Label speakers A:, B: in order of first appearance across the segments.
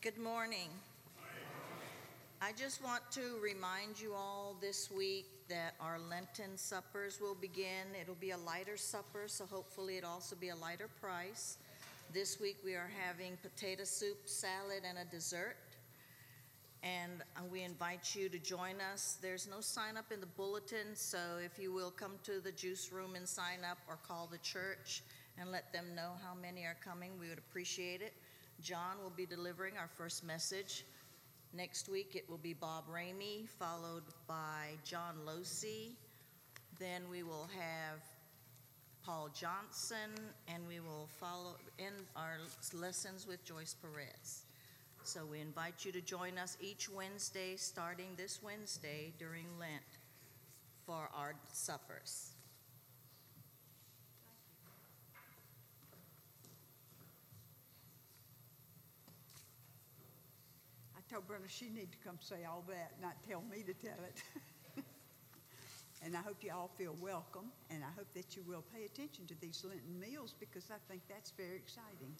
A: Good morning. I just want to remind you all this week that our Lenten suppers will begin. It'll be a lighter supper, so hopefully it'll also be a lighter price. This week we are having potato soup, salad, and a dessert. And we invite you to join us. There's no sign up in the bulletin, so if you will come to the juice room and sign up or call the church and let them know how many are coming, we would appreciate it. John will be delivering our first message. Next week it will be Bob Ramey, followed by John Losey. Then we will have Paul Johnson, and we will end our lessons with Joyce Perez. So we invite you to join us each Wednesday, starting this Wednesday during Lent, for our suppers.
B: I told Brenda she need to come say all that, not tell me to tell it. And I hope you all feel welcome, and I hope that you will pay attention to these Lenten meals because I think that's very exciting.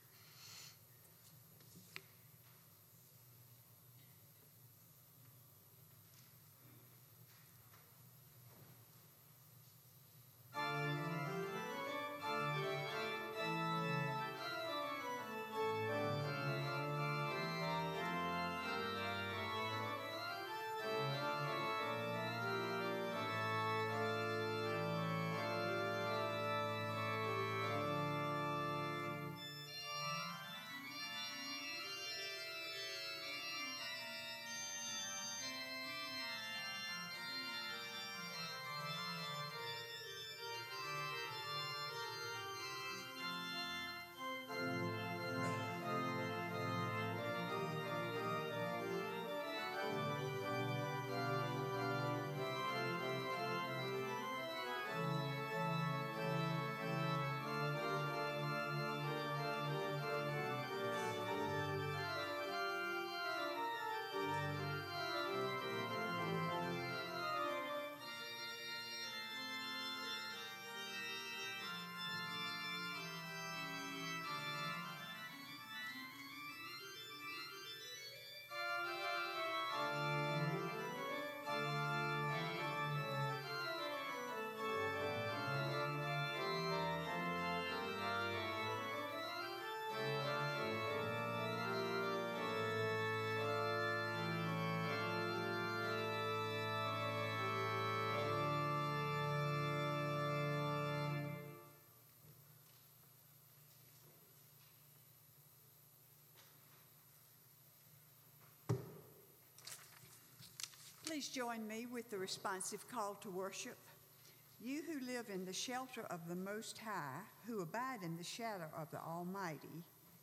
B: Please join me with the responsive call to worship. You who live in the shelter of the Most High, who abide in the shadow of the Almighty,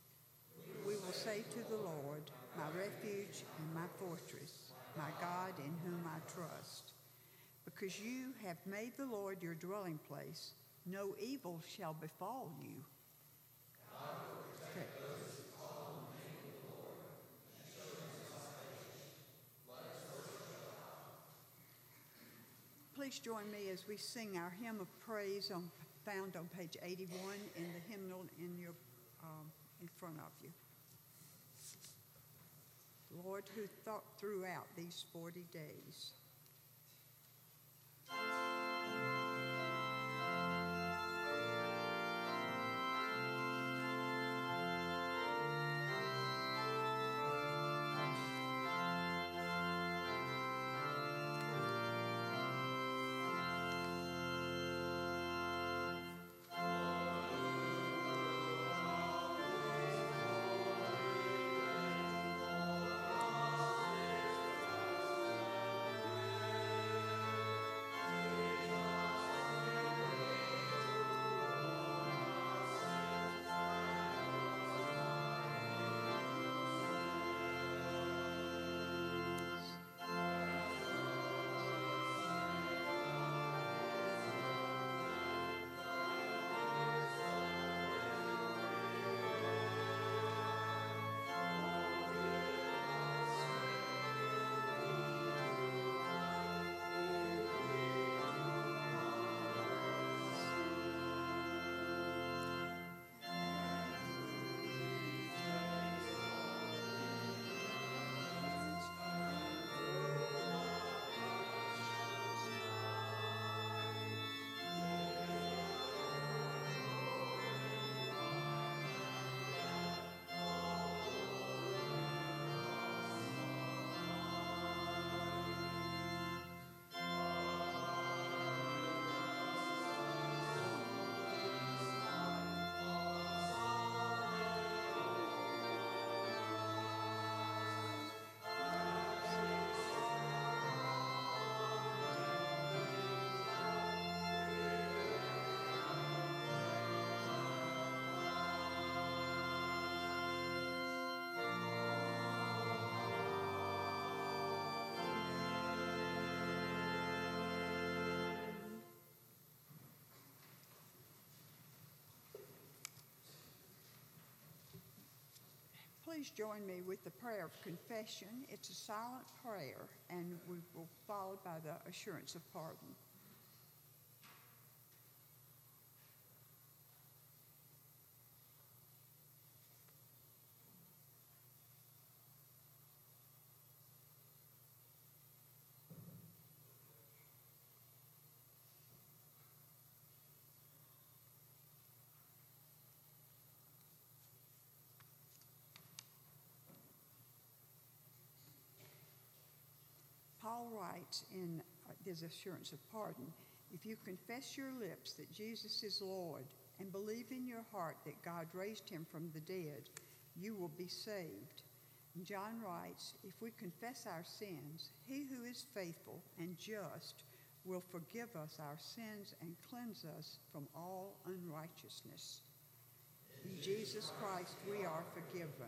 B: we will say to the Lord, my refuge and my fortress, my God in whom I trust. Because you have made the Lord your dwelling place, no evil shall befall you. Okay. Please join me as we sing our hymn of praise found on page 81 in the hymnal in front of you. Lord, who thought throughout these 40 days. please join me with the prayer of confession. It's a silent prayer, and we will follow by the assurance of pardon. Paul writes in his assurance of pardon, if you confess your lips that Jesus is Lord and believe in your heart that God raised him from the dead, you will be saved. And John writes, if we confess our sins, he who is faithful and just will forgive us our sins and cleanse us from all unrighteousness. In Jesus Christ we are forgiven.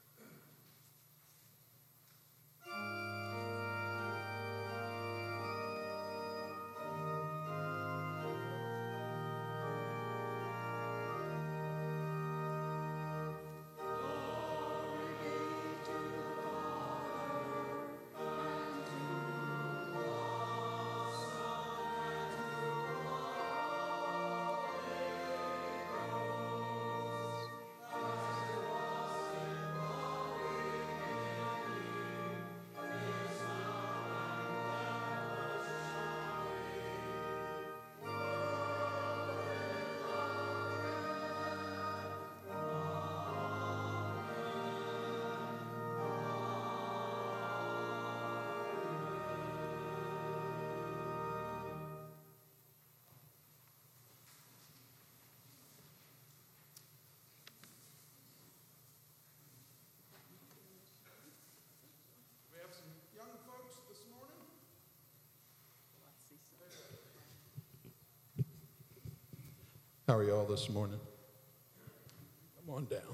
C: How are y'all this morning? Come on down.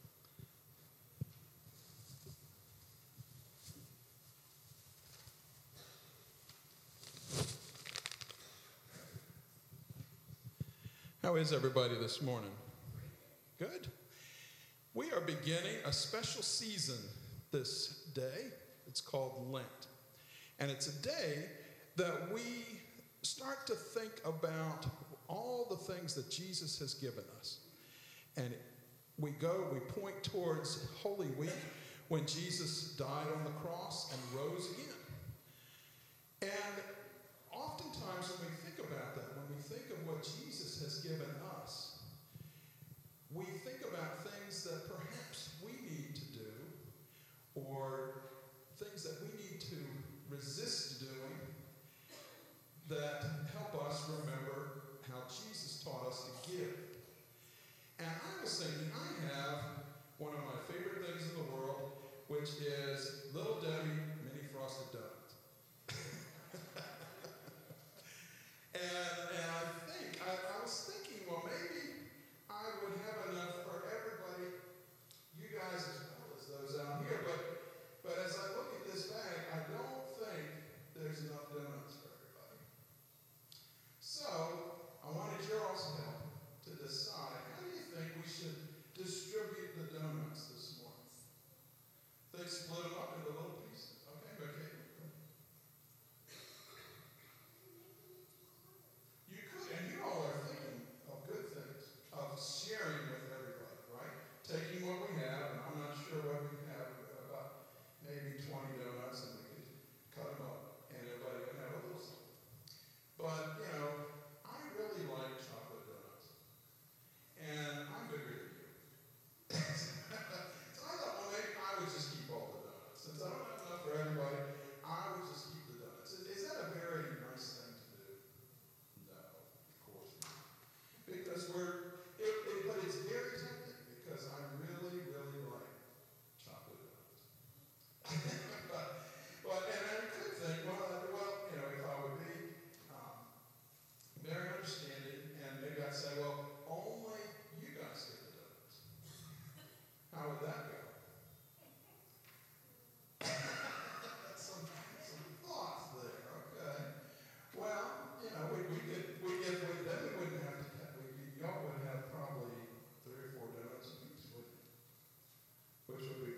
C: How is everybody this morning? Good? We are beginning a special season this day. It's called Lent. And it's a day that we start to think about all the things that Jesus has given us. And we point towards Holy Week when Jesus died on the cross and rose again. And oftentimes when we think about that, when we think of what Jesus has given us, we think about things that perhaps we need to do or things that we need to resist doing that help us remember how Jesus taught us to give. And I was thinking, I have one of my favorite things in the world, which is Little Debbie Mini Frosted Donuts. and I was thinking, well, maybe I would have enough for everybody, you guys as well as those out here. But as I look at this bag, I don't think there's enough donuts for everybody. So I wanted your all's help to decide, how do you think we should distribute the donuts this morning? They split them up into little pieces. Okay. You could, and you all are thinking of good things, of sharing with everybody, right? Taking what we have, and I'm not sure what we have, about maybe 20 donuts, and we could cut them up, and everybody would have a little something. But, you know, I really like chocolate donuts. And I'm bigger than you. So I thought, well, maybe I would just keep all the donuts. Since I don't have enough for everybody, I would just keep the donuts. Is that a very nice thing to do? No, of course not. Because but it's very tempting because I really, really like chocolate donuts. And I could think, well, you know, if I would be very understanding, and maybe I'd say, well, only you guys get the donuts. How would that go? some thoughts there, okay. Well, you know, then we wouldn't have to, y'all would have probably 3 or 4 donuts apiece, wouldn't you? Which would be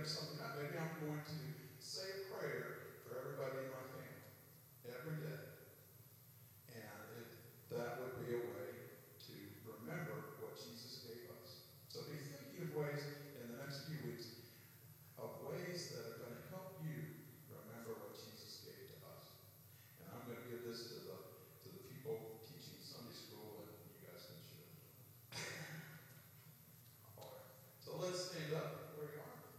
C: something up. Maybe I'm going to say a prayer for everybody in my family every day. And that would be a way to remember what Jesus gave us. So be thinking of ways in the next few weeks of ways that are going to help you remember what Jesus gave to us. And I'm going to give this to the people teaching Sunday school, and you guys can share. All right. So let's stand up where you are.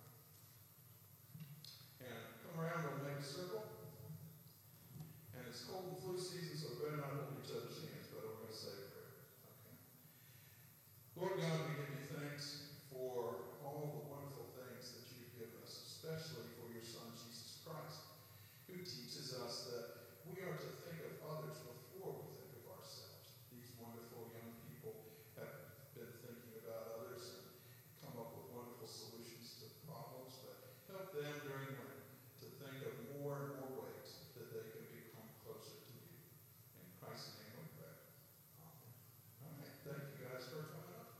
C: And come around and make a circle. And it's cold and flu season, so we better not hold each other's hands, but we're going to say a prayer. Okay. Lord God, we give you thanks for all the wonderful things that you've given us, especially for your Son, Jesus Christ, who teaches us that we are to think of others before we think of ourselves. These wonderful young people have been thinking about others and come up with wonderful solutions to problems, but help them during Lent to think of more and more ways that they can become closer to you. In Christ's name we pray. Amen. All right. Thank you guys for coming up.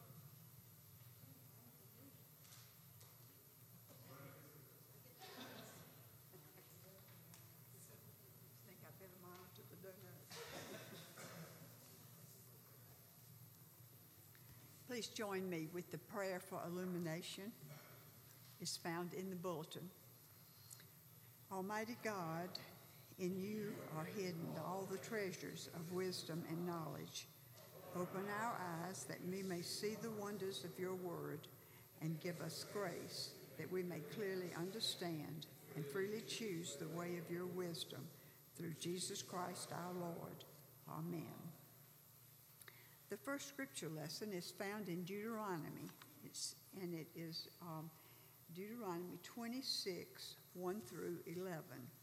B: Think I better monitor the donut. Please join me with the prayer for illumination. It's found in the bulletin. Almighty God, in you are hidden all the treasures of wisdom and knowledge. Open our eyes that we may see the wonders of your word, and give us grace that we may clearly understand and freely choose the way of your wisdom through Jesus Christ our Lord. Amen. The first scripture lesson is found in Deuteronomy, and it is Deuteronomy 26, 1 through 11.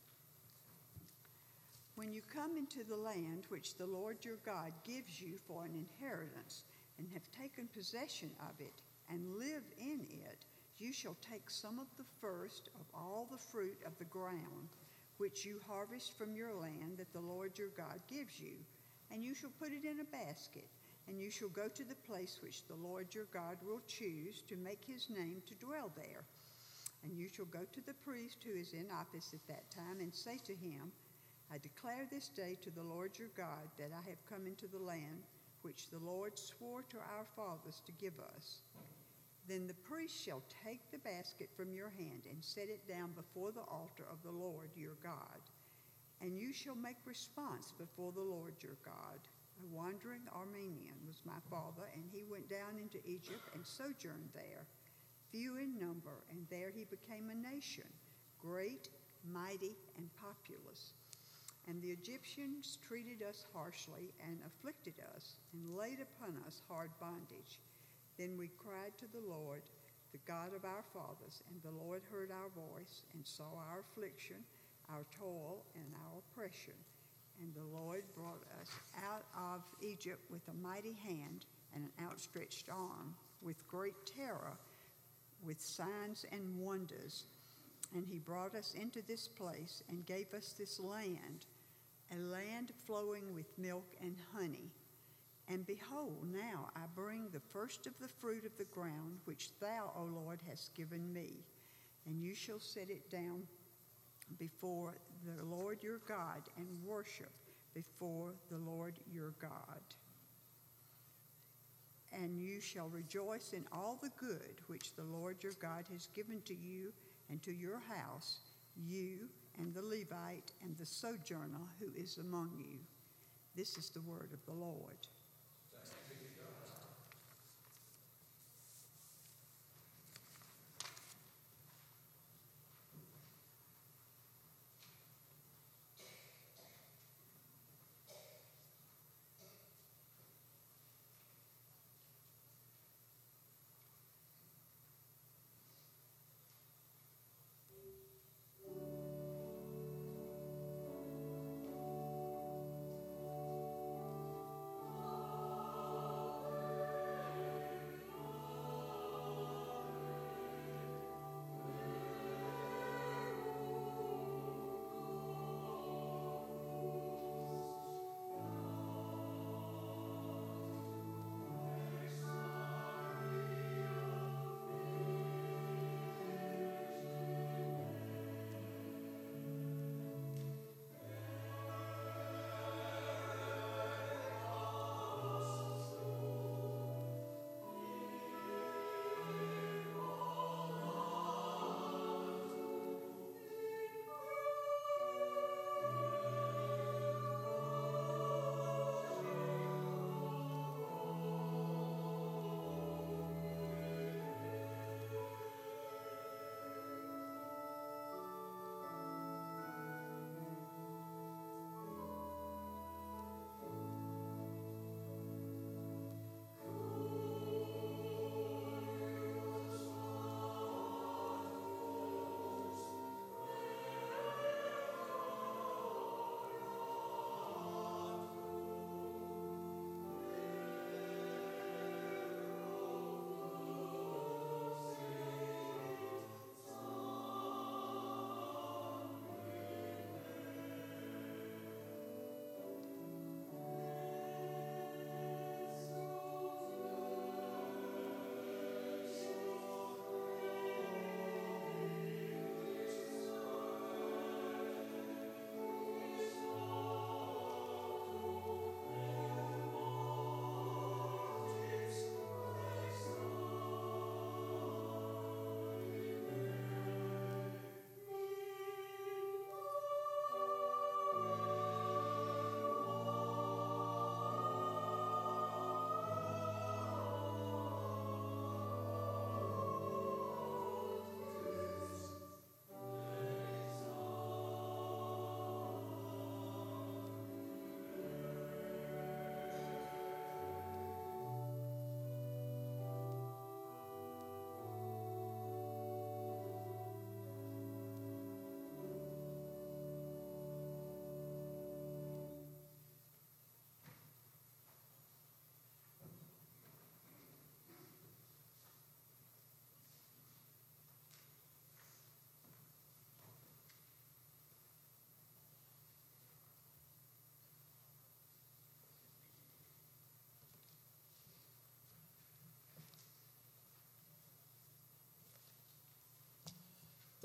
B: When you come into the land which the Lord your God gives you for an inheritance, and have taken possession of it, and live in it, you shall take some of the first of all the fruit of the ground, which you harvest from your land that the Lord your God gives you, and you shall put it in a basket, and you shall go to the place which the Lord your God will choose to make his name to dwell there. And you shall go to the priest who is in office at that time, and say to him, I declare this day to the Lord your God that I have come into the land which the Lord swore to our fathers to give us. Then the priest shall take the basket from your hand and set it down before the altar of the Lord your God. And you shall make response before the Lord your God. A wandering Armenian was my father, and he went down into Egypt and sojourned there, few in number, and there he became a nation, great, mighty, and populous. And the Egyptians treated us harshly and afflicted us and laid upon us hard bondage. Then we cried to the Lord, the God of our fathers, and the Lord heard our voice and saw our affliction, our toil, and our oppression. And the Lord brought us out of Egypt with a mighty hand and an outstretched arm, with great terror, with signs and wonders. And he brought us into this place and gave us this land, a land flowing with milk and honey. And behold, now I bring the first of the fruit of the ground, which thou, O Lord, hast given me. And you shall set it down before the Lord your God, and worship before the Lord your God. And you shall rejoice in all the good which the Lord your God has given to you and to your house, you and the Levite and the sojourner who is among you. This is the word of the Lord.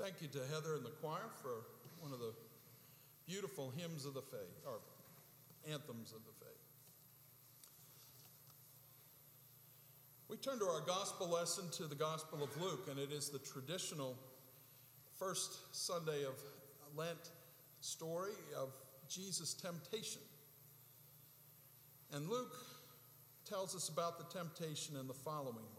C: Thank you to Heather and the choir for one of the beautiful hymns of the faith, or anthems of the faith. We turn to our gospel lesson to the Gospel of Luke, and it is the traditional first Sunday of Lent story of Jesus' temptation. And Luke tells us about the temptation in the following way.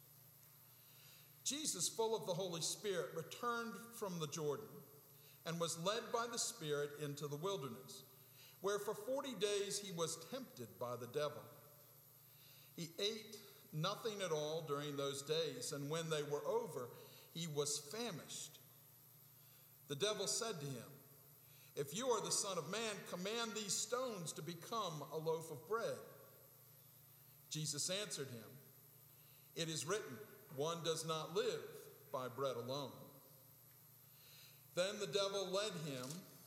C: Jesus, full of the Holy Spirit, returned from the Jordan and was led by the Spirit into the wilderness, where for 40 days he was tempted by the devil. He ate nothing at all during those days, and when they were over, he was famished. The devil said to him, "If you are the Son of Man, command these stones to become a loaf of bread." Jesus answered him, "It is written, one does not live by bread alone." Then the devil led him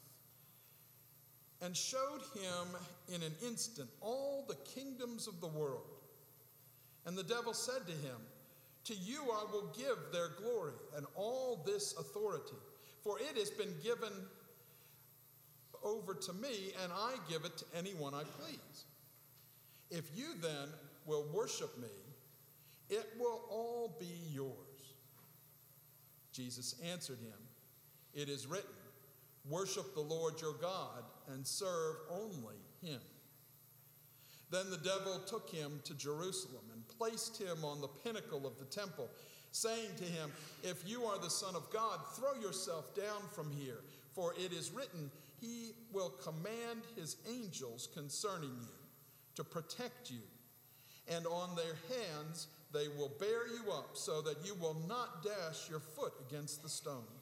C: and showed him in an instant all the kingdoms of the world. And the devil said to him, "To you I will give their glory and all this authority, for it has been given over to me, and I give it to anyone I please. If you then will worship me, it will all be yours." Jesus answered him, "It is written, worship the Lord your God and serve only him." Then the devil took him to Jerusalem and placed him on the pinnacle of the temple, saying to him, "If you are the Son of God, throw yourself down from here, for it is written, he will command his angels concerning you to protect you, and on their hands they will bear you up so that you will not dash your foot against the stone."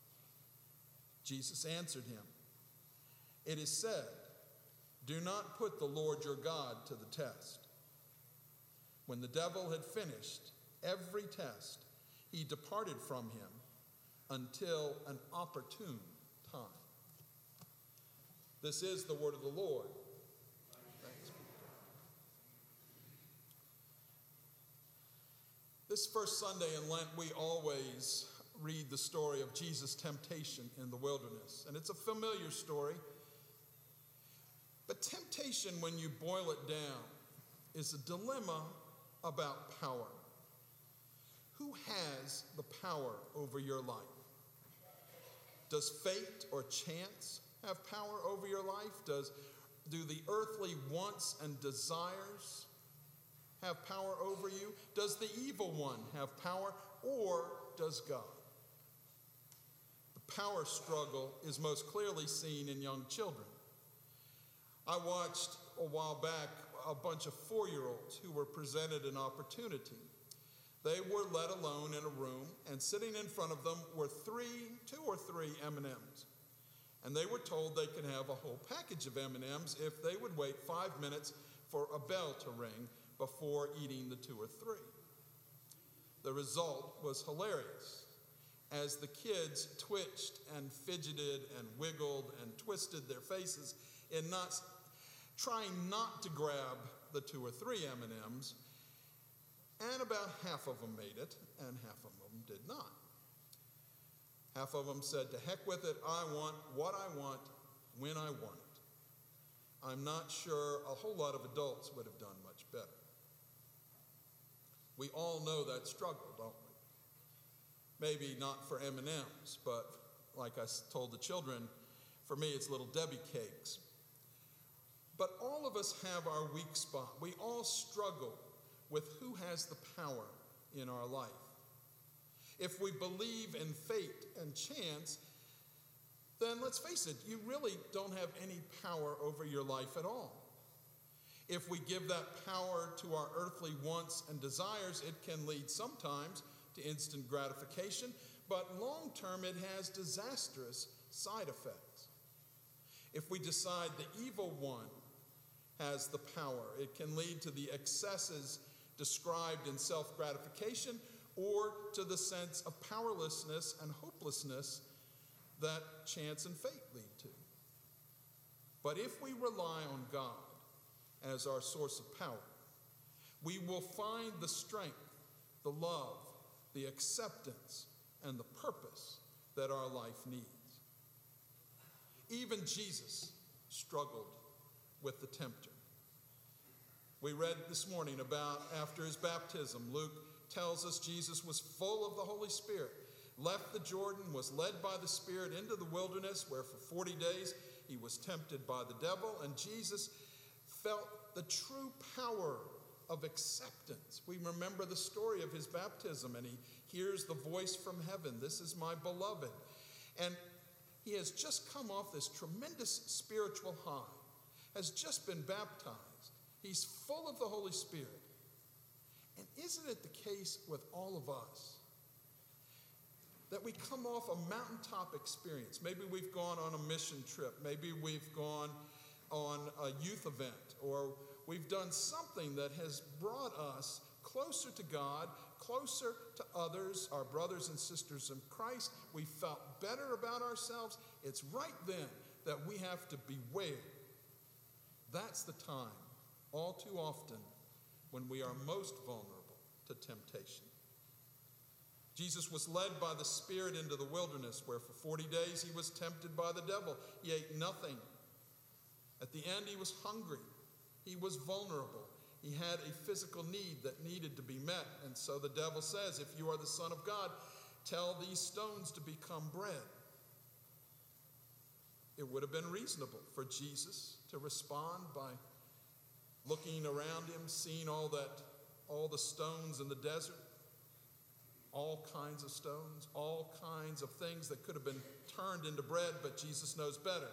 C: Jesus answered him, "It is said, do not put the Lord your God to the test." When the devil had finished every test, he departed from him until an opportune time. This is the word of the Lord. Thanks be to God. This first Sunday in Lent, we always read the story of Jesus' temptation in the wilderness. And it's a familiar story. But temptation, when you boil it down, is a dilemma about power. Who has the power over your life? Does fate or chance have power over your life? Do the earthly wants and desires have power over you? Does the evil one have power, or does God? The power struggle is most clearly seen in young children. I watched a while back a bunch of 4-year-olds who were presented an opportunity. They were let alone in a room, and sitting in front of them were 2 or 3 M&Ms. And they were told they could have a whole package of M&Ms if they would wait 5 minutes for a bell to ring before eating the 2 or 3. The result was hilarious. As the kids twitched and fidgeted and wiggled and twisted their faces in trying not to grab the 2 or 3 M&Ms, and about half of them made it, and half of them did not. Half of them said, "To heck with it, I want what I want when I want it." I'm not sure a whole lot of adults would have done much better. We all know that struggle, don't we? Maybe not for M&Ms, but like I told the children, for me it's Little Debbie cakes. But all of us have our weak spot. We all struggle with who has the power in our life. If we believe in fate and chance, then let's face it, you really don't have any power over your life at all. If we give that power to our earthly wants and desires, it can lead sometimes to instant gratification, but long term it has disastrous side effects. If we decide the evil one has the power, it can lead to the excesses described in self-gratification, or to the sense of powerlessness and hopelessness that chance and fate lead to. But if we rely on God as our source of power, we will find the strength, the love, the acceptance, and the purpose that our life needs. Even Jesus struggled with the tempter. We read this morning about after his baptism, Luke tells us Jesus was full of the Holy Spirit, left the Jordan, was led by the Spirit into the wilderness, where for 40 days he was tempted by the devil, and Jesus felt the true power of acceptance. We remember the story of his baptism, and he hears the voice from heaven, "This is my beloved." And he has just come off this tremendous spiritual high, has just been baptized. He's full of the Holy Spirit. And isn't it the case with all of us that we come off a mountaintop experience? Maybe we've gone on a mission trip. Maybe we've gone on a youth event, or we've done something that has brought us closer to God, closer to others, our brothers and sisters in Christ. We felt better about ourselves. It's right then that we have to beware. That's the time, all too often, when we are most vulnerable to temptation. Jesus was led by the Spirit into the wilderness, where for 40 days he was tempted by the devil. He ate nothing. At the end, he was hungry. He was vulnerable. He had a physical need that needed to be met. And so the devil says, "If you are the Son of God, tell these stones to become bread." It would have been reasonable for Jesus to respond by looking around him, seeing all the stones in the desert, all kinds of stones, all kinds of things that could have been turned into bread, but Jesus knows better.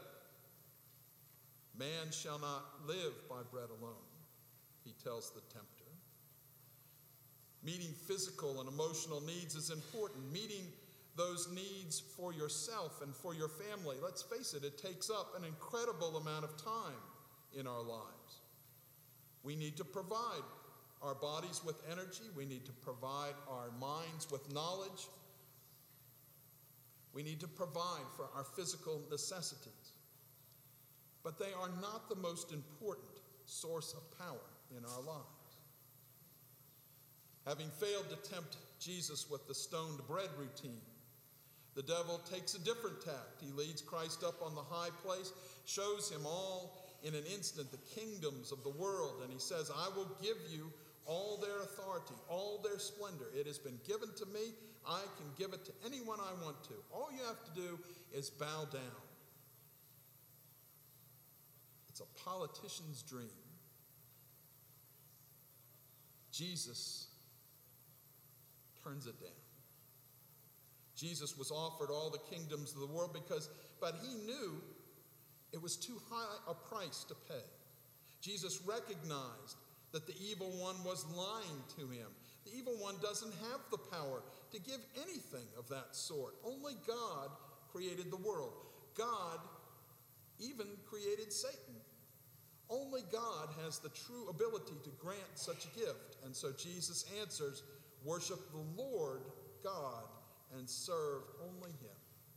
C: Man shall not live by bread alone, he tells the tempter. Meeting physical and emotional needs is important. Meeting those needs for yourself and for your family, let's face it, it takes up an incredible amount of time in our lives. We need to provide our bodies with energy. We need to provide our minds with knowledge. We need to provide for our physical necessities. But they are not the most important source of power in our lives. Having failed to tempt Jesus with the stoned bread routine, the devil takes a different tact. He leads Christ up on the high place, shows him all in an instant the kingdoms of the world, and he says, "I will give you all their authority, all their splendor. It has been given to me. I can give it to anyone I want to. All you have to do is bow down." It's a politician's dream. Jesus turns it down. Jesus was offered all the kingdoms of the world but he knew it was too high a price to pay. Jesus recognized that the evil one was lying to him. The evil one doesn't have the power to give anything of that sort. Only God created the world. God even created Satan. Only God has the true ability to grant such a gift. And so Jesus answers, "Worship the Lord God and serve only him."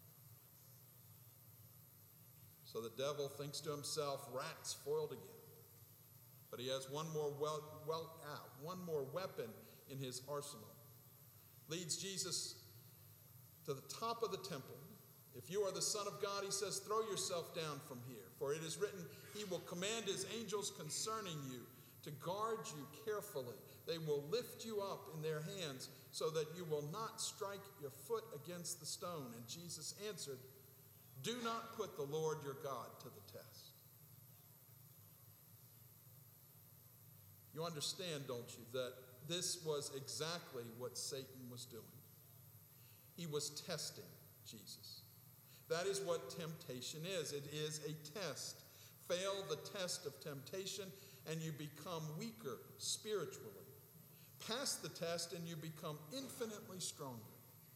C: So the devil thinks to himself, "Rats foiled again." But he has one more weapon in his arsenal. Leads Jesus to the top of the temple. "If you are the Son of God," he says, "throw yourself down from here. For it is written, he will command his angels concerning you to guard you carefully. They will lift you up in their hands so that you will not strike your foot against the stone." And Jesus answered, "Do not put the Lord your God to the test." You understand, don't you, that this was exactly what Satan was doing. He was testing Jesus. That is what temptation is. It is a test. Fail the test of temptation and you become weaker spiritually. Pass the test and you become infinitely stronger.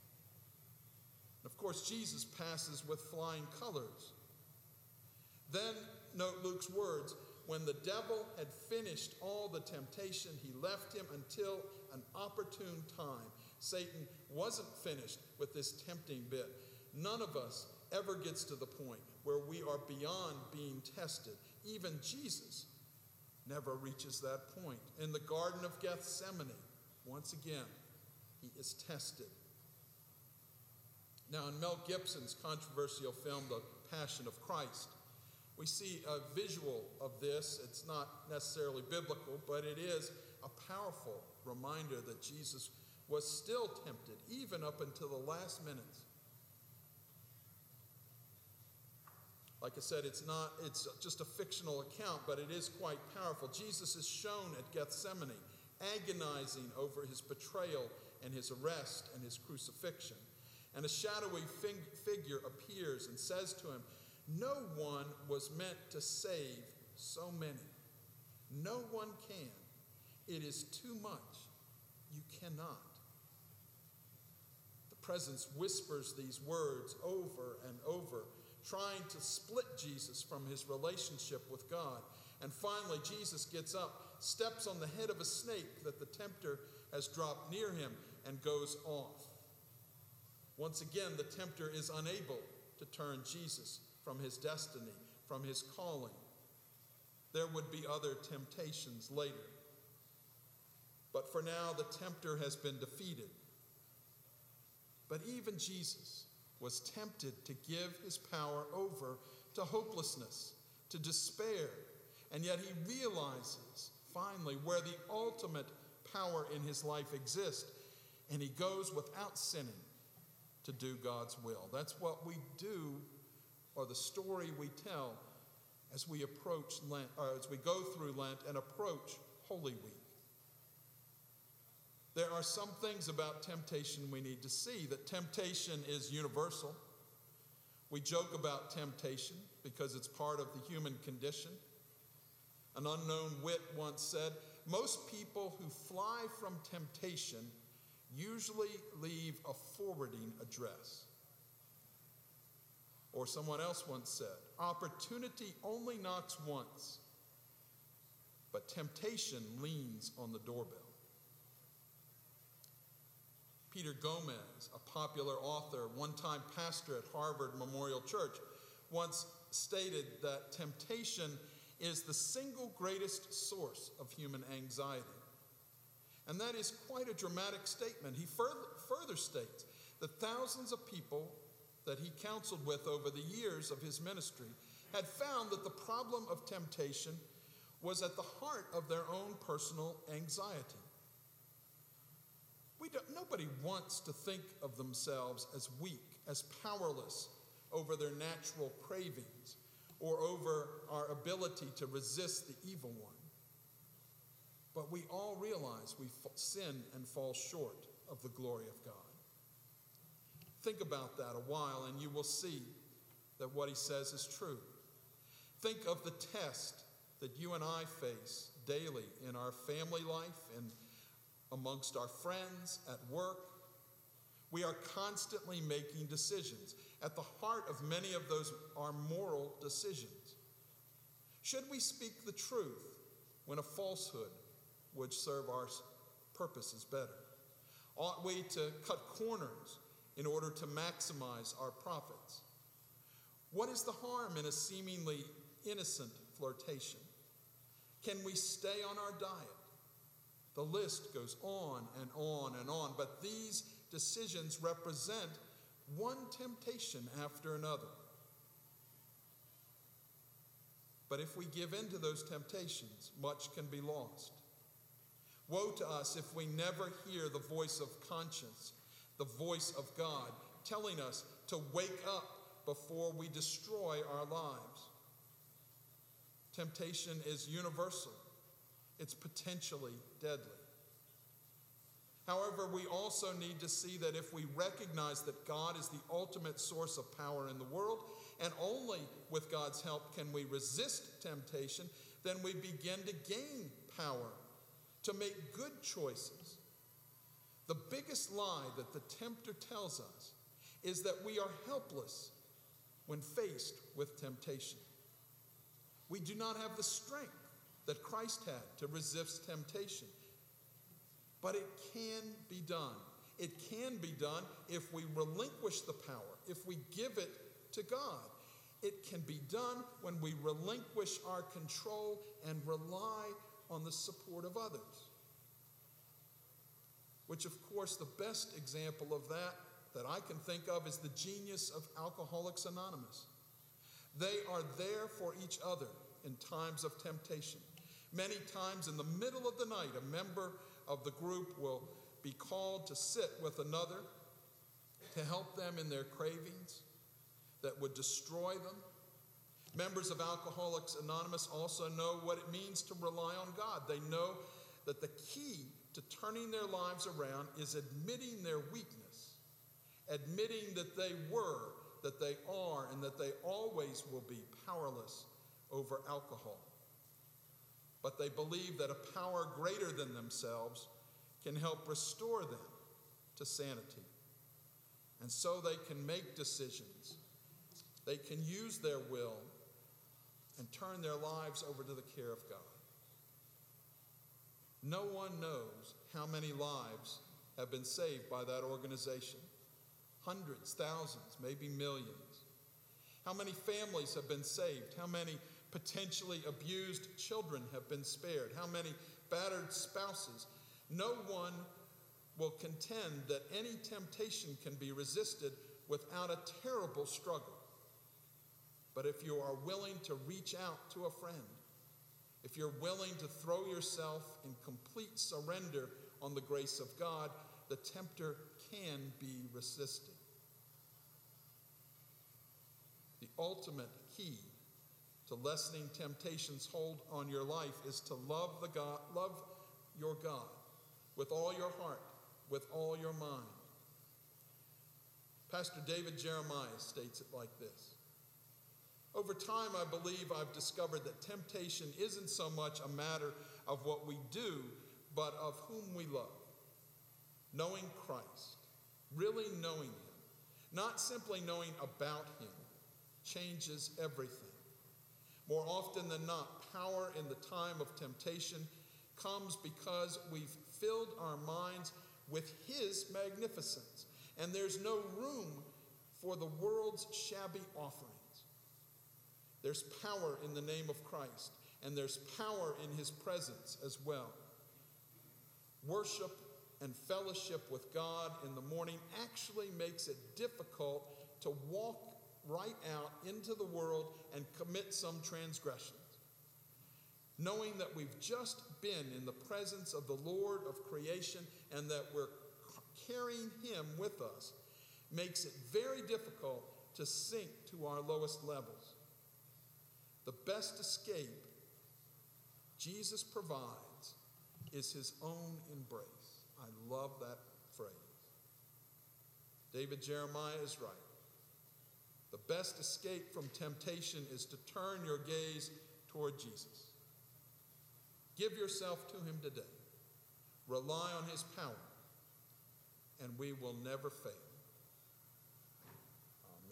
C: Of course, Jesus passes with flying colors. Then, note Luke's words, "When the devil had finished all the temptation, he left him until an opportune time." Satan wasn't finished with this tempting bit. None of us ever gets to the point where we are beyond being tested. Even Jesus never reaches that point. In the Garden of Gethsemane, once again, he is tested. Now, in Mel Gibson's controversial film, The Passion of Christ, we see a visual of this. It's not necessarily biblical, but it is a powerful reminder that Jesus was still tempted, even up until the last minutes. Like I said, it's just a fictional account, but it is quite powerful. Jesus is shown at Gethsemane, agonizing over his betrayal and his arrest and his crucifixion. And a shadowy figure appears and says to him, "No one was meant to save so many. No one can. It is too much. You cannot." The presence whispers these words over and over, trying to split Jesus from his relationship with God. And finally, Jesus gets up, steps on the head of a snake that the tempter has dropped near him, and goes off. Once again, the tempter is unable to turn Jesus from his destiny, from his calling. There would be other temptations later. But for now, the tempter has been defeated. But even Jesus was tempted to give his power over to hopelessness, to despair, and yet he realizes finally where the ultimate power in his life exists, and he goes without sinning to do God's will. That's what we do, or the story we tell as we approach Lent, or as we go through Lent and approach Holy Week. There are some things about temptation we need to see. That temptation is universal. We joke about temptation because it's part of the human condition. An unknown wit once said, "Most people who fly from temptation usually leave a forwarding address." Or someone else once said, "Opportunity only knocks once, but temptation leans on the doorbell." Peter Gomez, a popular author, one-time pastor at Harvard Memorial Church, once stated that temptation is the single greatest source of human anxiety. And that is quite a dramatic statement. He further states that thousands of people that he counseled with over the years of his ministry had found that the problem of temptation was at the heart of their own personal anxiety. Nobody wants to think of themselves as weak, as powerless over their natural cravings or over our ability to resist the evil one. But we all realize we sin and fall short of the glory of God. Think about that a while and you will see that what he says is true. Think of the test that you and I face daily in our family life and amongst our friends, at work. We are constantly making decisions. At the heart of many of those are moral decisions. Should we speak the truth when a falsehood would serve our purposes better? Ought we to cut corners in order to maximize our profits? What is the harm in a seemingly innocent flirtation? Can we stay on our diet? The list goes on and on and on, but these decisions represent one temptation after another. But if we give in to those temptations, much can be lost. Woe to us if we never hear the voice of conscience, the voice of God, telling us to wake up before we destroy our lives. Temptation is universal. It's potentially deadly. However, we also need to see that if we recognize that God is the ultimate source of power in the world, and only with God's help can we resist temptation, then we begin to gain power, to make good choices. The biggest lie that the tempter tells us is that we are helpless when faced with temptation. We do not have the strength that Christ had to resist temptation. But it can be done. It can be done if we relinquish the power, if we give it to God. It can be done when we relinquish our control and rely on the support of others. Which, of course, the best example of that that I can think of is the genius of Alcoholics Anonymous. They are there for each other in times of temptation. Many times in the middle of the night, a member of the group will be called to sit with another to help them in their cravings that would destroy them. Members of Alcoholics Anonymous also know what it means to rely on God. They know that the key to turning their lives around is admitting their weakness, admitting that they were, that they are, and that they always will be powerless over alcohol. But they believe that a power greater than themselves can help restore them to sanity. And so they can make decisions. They can use their will and turn their lives over to the care of God. No one knows how many lives have been saved by that organization. Hundreds, thousands, maybe millions. How many families have been saved? How many potentially abused children have been spared? How many battered spouses? No one will contend that any temptation can be resisted without a terrible struggle. But if you are willing to reach out to a friend, if you're willing to throw yourself in complete surrender on the grace of God, the tempter can be resisted. The ultimate key to lessening temptation's hold on your life is to love your God with all your heart, with all your mind. Pastor David Jeremiah states it like this: over time, I believe I've discovered that temptation isn't so much a matter of what we do, but of whom we love. Knowing Christ, really knowing him, not simply knowing about him, changes everything. More often than not, power in the time of temptation comes because we've filled our minds with his magnificence, and there's no room for the world's shabby offerings. There's power in the name of Christ, and there's power in his presence as well. Worship and fellowship with God in the morning actually makes it difficult to walk right out into the world and commit some transgressions. Knowing that we've just been in the presence of the Lord of creation and that we're carrying him with us makes it very difficult to sink to our lowest levels. The best escape Jesus provides is his own embrace. I love that phrase. David Jeremiah is right. The best escape from temptation is to turn your gaze toward Jesus. Give yourself to him today. Rely on his power, and we will never fail. Amen.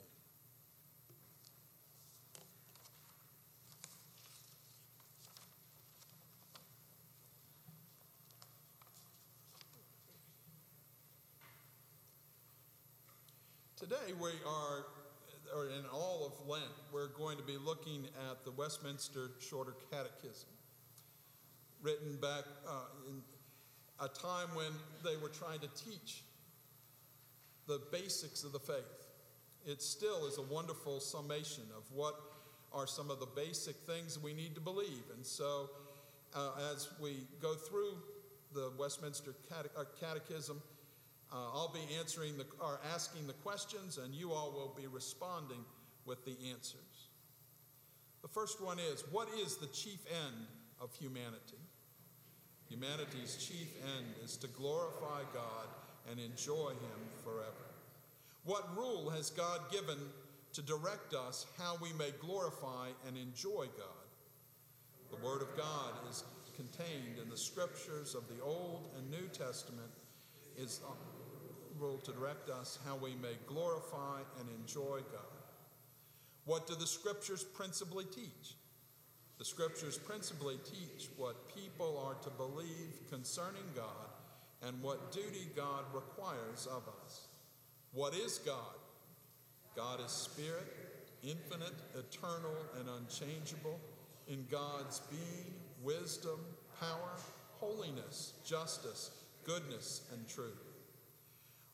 C: Today we are, or in all of Lent, we're going to be looking at the Westminster Shorter Catechism, written back in a time when they were trying to teach the basics of the faith. It still is a wonderful summation of what are some of the basic things we need to believe. And so as we go through the Westminster Catechism, I'll be asking the questions, and you all will be responding with the answers. The first one is, what is the chief end of humanity? Humanity's chief end is to glorify God and enjoy him forever. What rule has God given to direct us how we may glorify and enjoy God? The Word of God is contained in the scriptures of the Old and New Testament is rule to direct us how we may glorify and enjoy God. What do the scriptures principally teach? The scriptures principally teach what people are to believe concerning God and what duty God requires of us. What is God? God is spirit, infinite, eternal, and unchangeable. In God's being, wisdom, power, holiness, justice, goodness, and truth.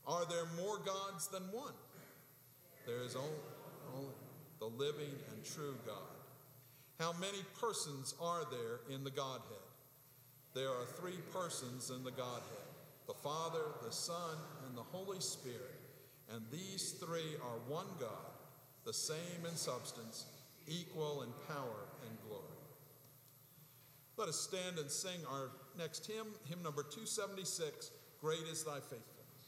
C: Are there more gods than one? There is only the living and true God. How many persons are there in the Godhead? There are three persons in the Godhead, the Father, the Son, and the Holy Spirit. And these three are one God, the same in substance, equal in power and glory. Let us stand and sing our next hymn, hymn number 276, Great is Thy Faithfulness.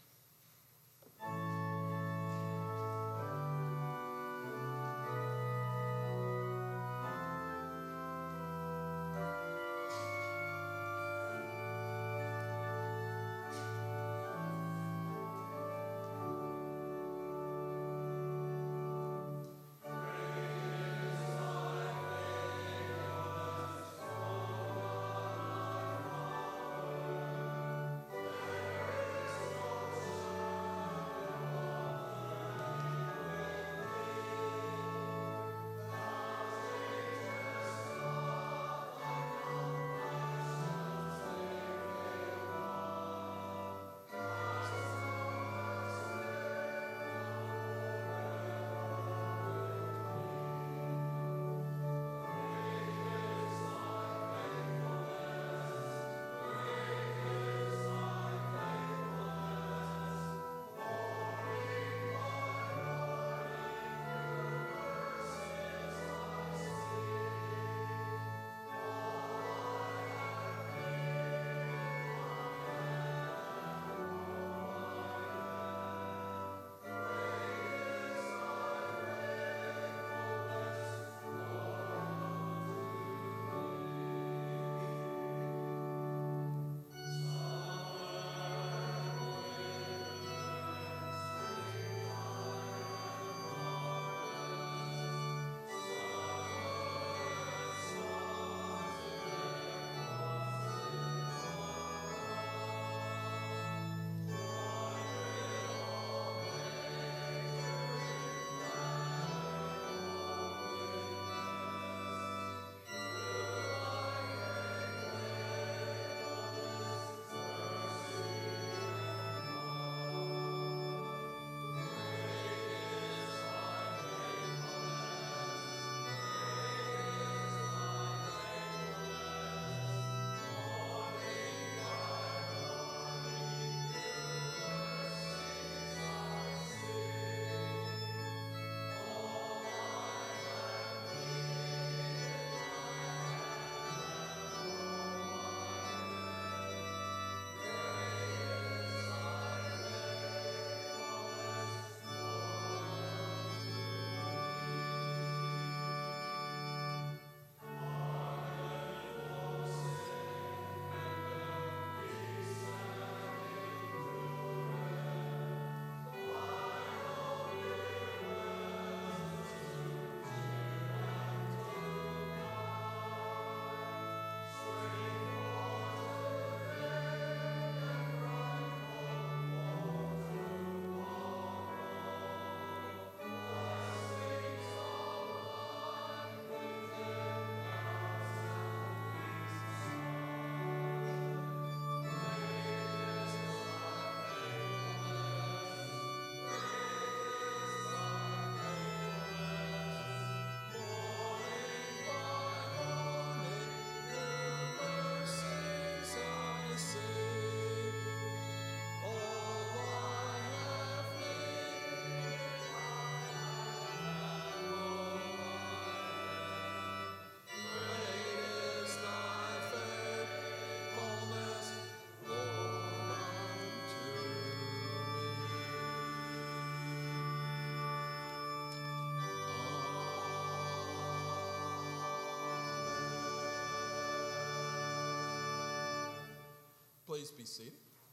C: Please be seated.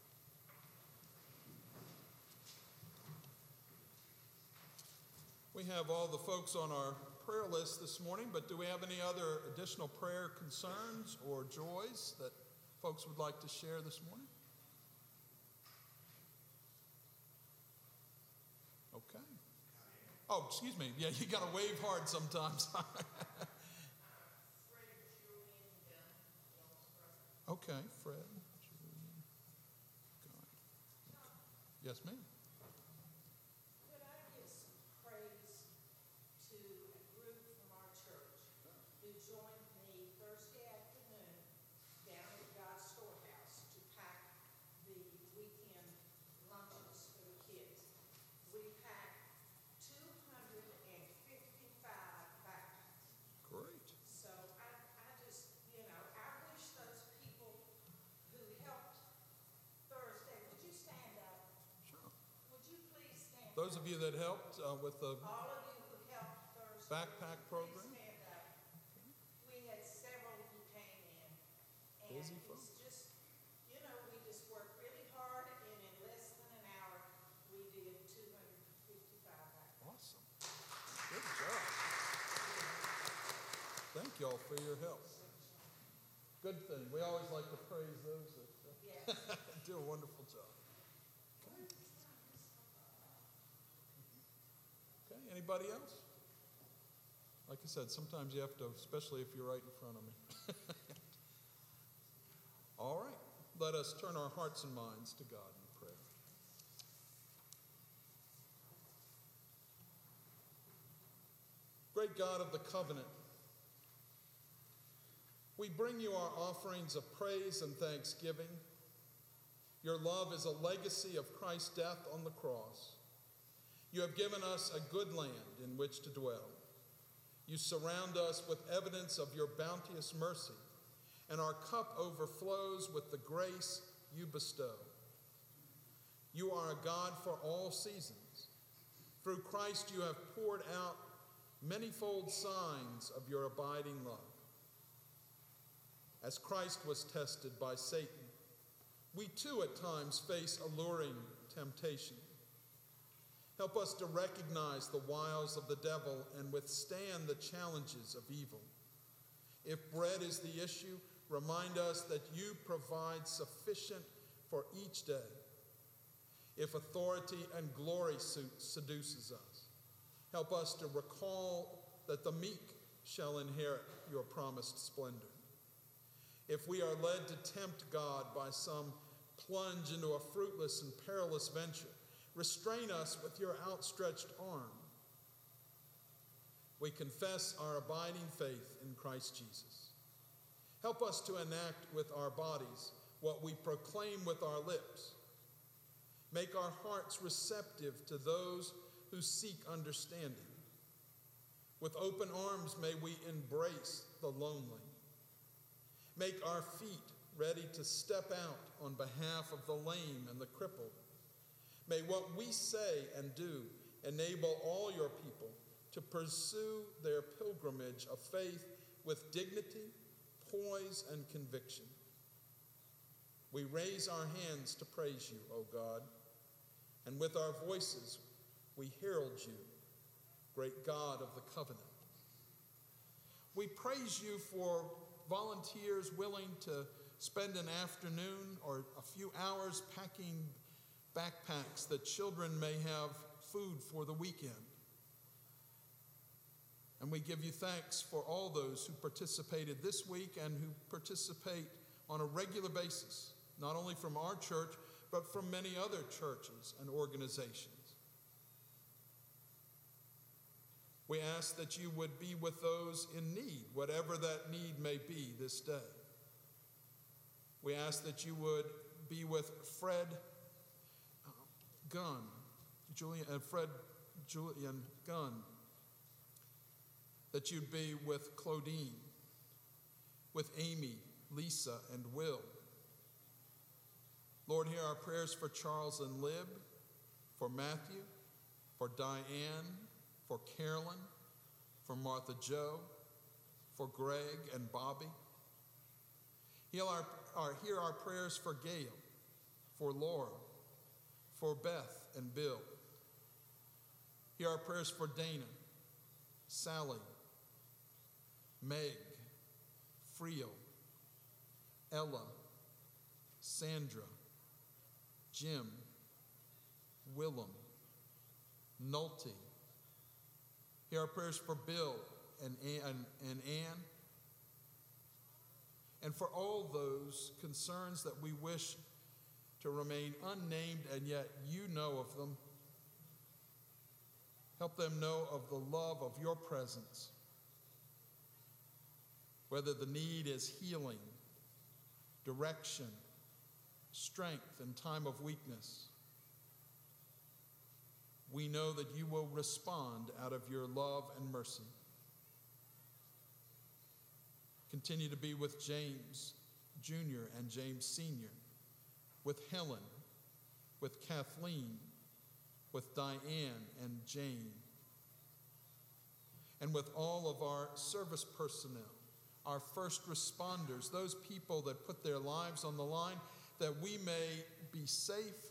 C: We have all the folks on our prayer list this morning, but do we have any other additional prayer concerns or joys that folks would like to share this morning? Okay. Oh, excuse me. Yeah, you got to wave hard sometimes. Okay, Fred. Julian, Guy. Okay. Yes, ma'am.
D: join me Thursday afternoon down at God's Storehouse to pack the weekend lunches for the kids. We packed 255 backpacks.
C: Great.
D: So I just, I wish those people who helped Thursday, would you stand up?
C: Sure.
D: Would you please stand up?
C: Those of you that helped with the
D: All of you who helped Thursday.
C: backpack program.
D: Please stand up. We had several who came in. And
C: Busy
D: it's
C: folks.
D: just, we just worked really hard, and in less than an hour, we did 255 backpacks.
C: Awesome. Good job. Thank y'all for your help. Good thing. We always like to praise those that
D: Yes.
C: do a wonderful job. Okay, anybody else? Like I said, sometimes you have to, especially if you're right in front of me. All right, let us turn our hearts and minds to God in prayer. Great God of the covenant, we bring you our offerings of praise and thanksgiving. Your love is a legacy of Christ's death on the cross. You have given us a good land in which to dwell. You surround us with evidence of your bounteous mercy, and our cup overflows with the grace you bestow. You are a God for all seasons. Through Christ you have poured out manifold signs of your abiding love. As Christ was tested by Satan, we too at times face alluring temptation. Help us to recognize the wiles of the devil and withstand the challenges of evil. If bread is the issue, remind us that you provide sufficient for each day. If authority and glory seduces us, help us to recall that the meek shall inherit your promised splendor. If we are led to tempt God by some plunge into a fruitless and perilous venture, restrain us with your outstretched arm. We confess our abiding faith in Christ Jesus. Help us to enact with our bodies what we proclaim with our lips. Make our hearts receptive to those who seek understanding. With open arms may we embrace the lonely. Make our feet ready to step out on behalf of the lame and the crippled. May what we say and do enable all your people to pursue their pilgrimage of faith with dignity, poise, and conviction. We raise our hands to praise you, O God, and with our voices we herald you, great God of the covenant. We praise you for volunteers willing to spend an afternoon or a few hours packing backpacks that children may have food for the weekend. And we give you thanks for all those who participated this week and who participate on a regular basis, not only from our church, but from many other churches and organizations. We ask that you would be with those in need, whatever that need may be this day. We ask that you would be with Fred Gunn, Julian Gunn, that you'd be with Claudine, with Amy, Lisa, and Will. Lord, hear our prayers for Charles and Lib, for Matthew, for Diane, for Carolyn, for Martha Joe, for Greg and Bobby. Hear our prayers for Gail, for Laura, for Beth and Bill. Hear our prayers for Dana, Sally, Meg, Frio, Ella, Sandra, Jim, Willem, Nolte. Hear our prayers for Bill and Ann, and for all those concerns that we wish to remain unnamed, and yet you know of them. Help them know of the love of your presence. whether the need is healing, direction, strength in time of weakness. We know that you will respond out of your love and mercy. Continue to be with James Jr. and James Sr., with Helen, with Kathleen, with Diane and Jane, and with all of our service personnel, our first responders, those people that put their lives on the line, that we may be safe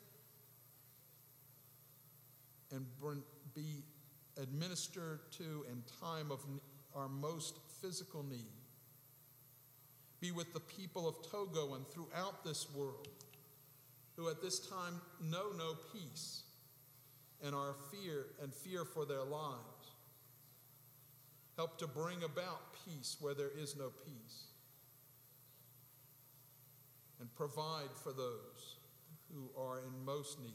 C: and be administered to in time of our most physical need. Be with the people of Togo and throughout this world who at this time know no peace and are fear for their lives. Help to bring about peace where there is no peace. And provide for those who are in most need.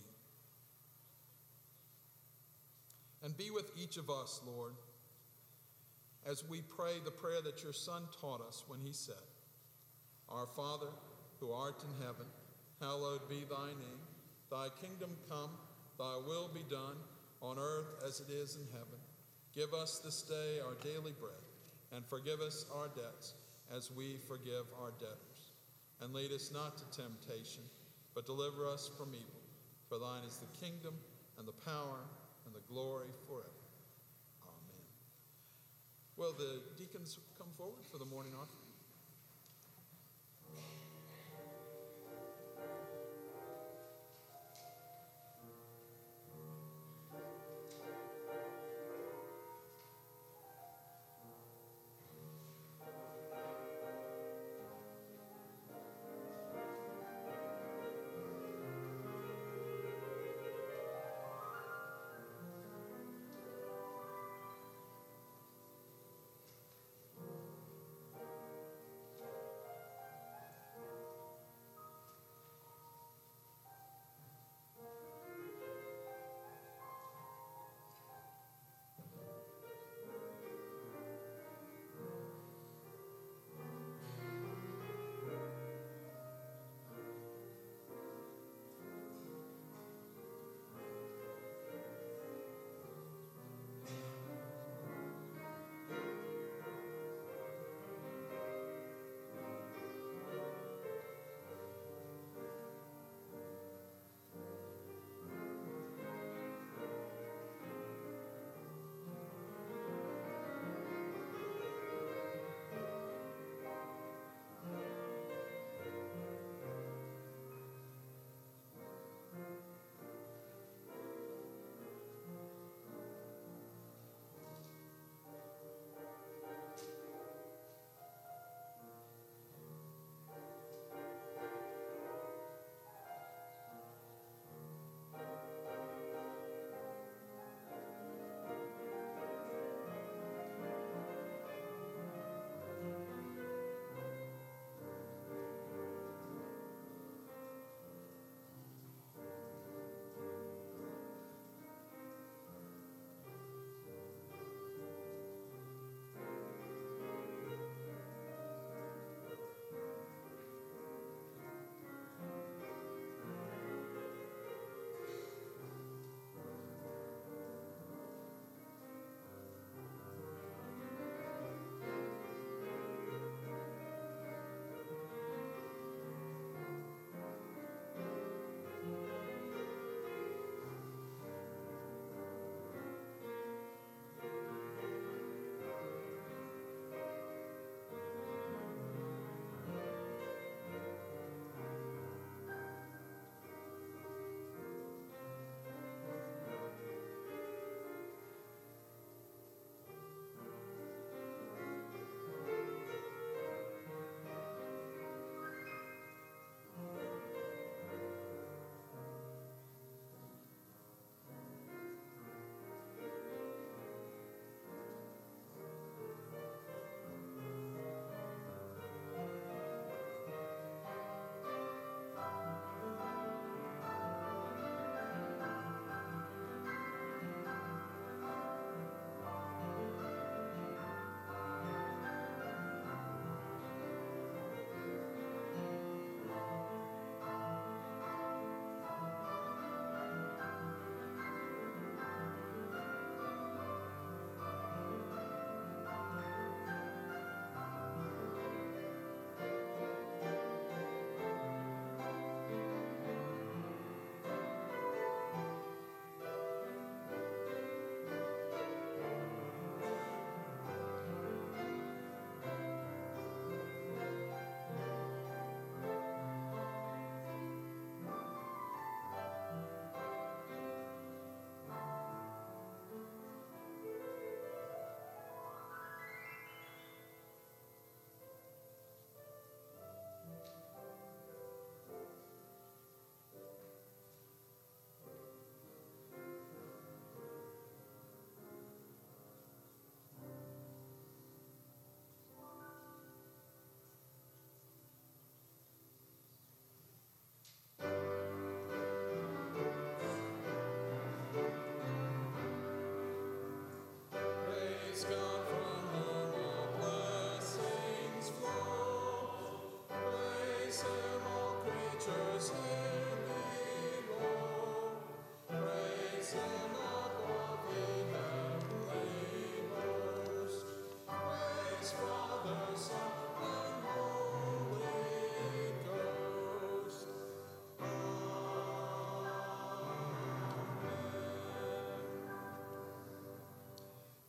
C: And be with each of us, Lord, as we pray the prayer that your Son taught us when he said, Our Father, who art in heaven, hallowed be thy name. Thy kingdom come, thy will be done, on earth as it is in heaven. Give us this day our daily bread, and forgive us our debts as we forgive our debtors. And lead us not to temptation, but deliver us from evil. For thine is the kingdom, and the power, and the glory forever. Amen. Will the deacons come forward for the morning offering?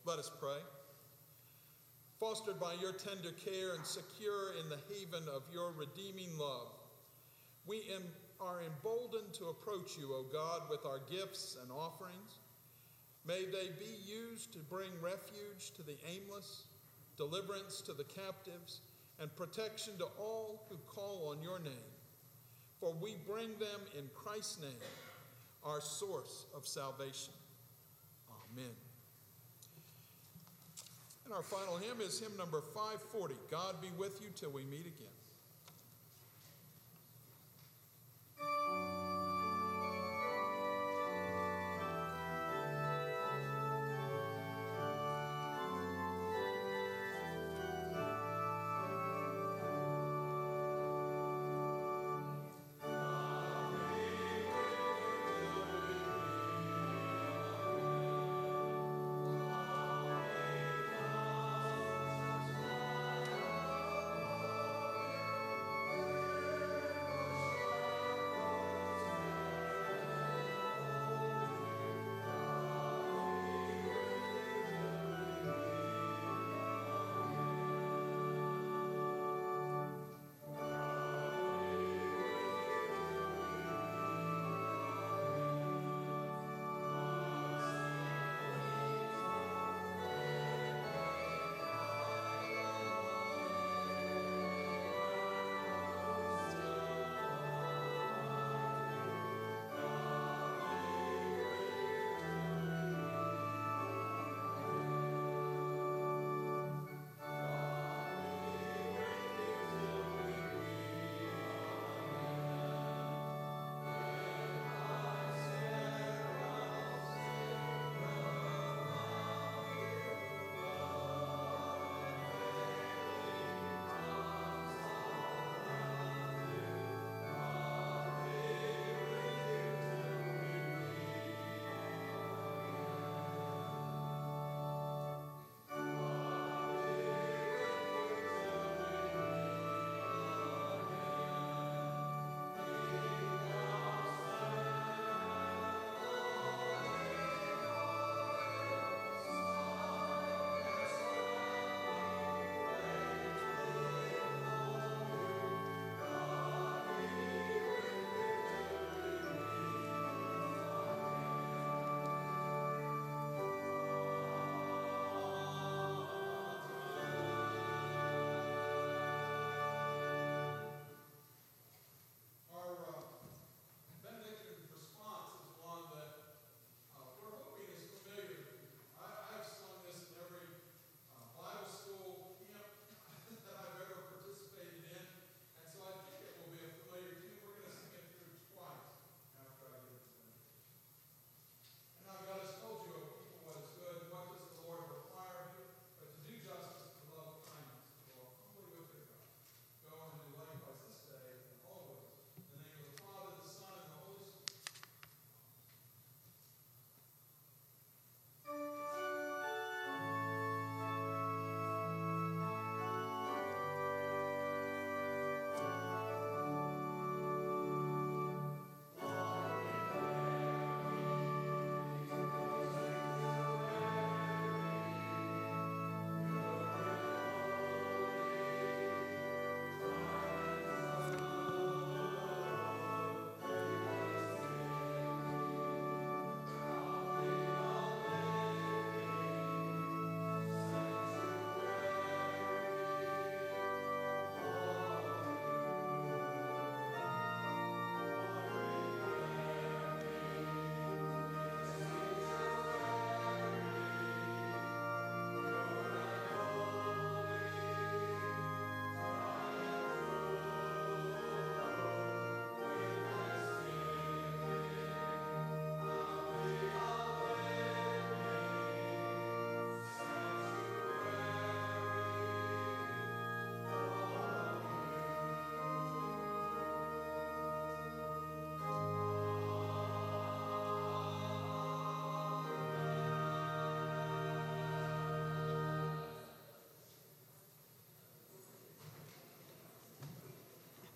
C: Let us pray. Fostered by your tender care and secure in the haven of your redeeming love, we are emboldened to approach you, O God, with our gifts and offerings. May they be used to bring refuge to the aimless, deliverance to the captives, and protection to all who call on your name. For we bring them in Christ's name, our source of salvation. Amen. And our final hymn is hymn number 540, God Be With You Till We Meet Again.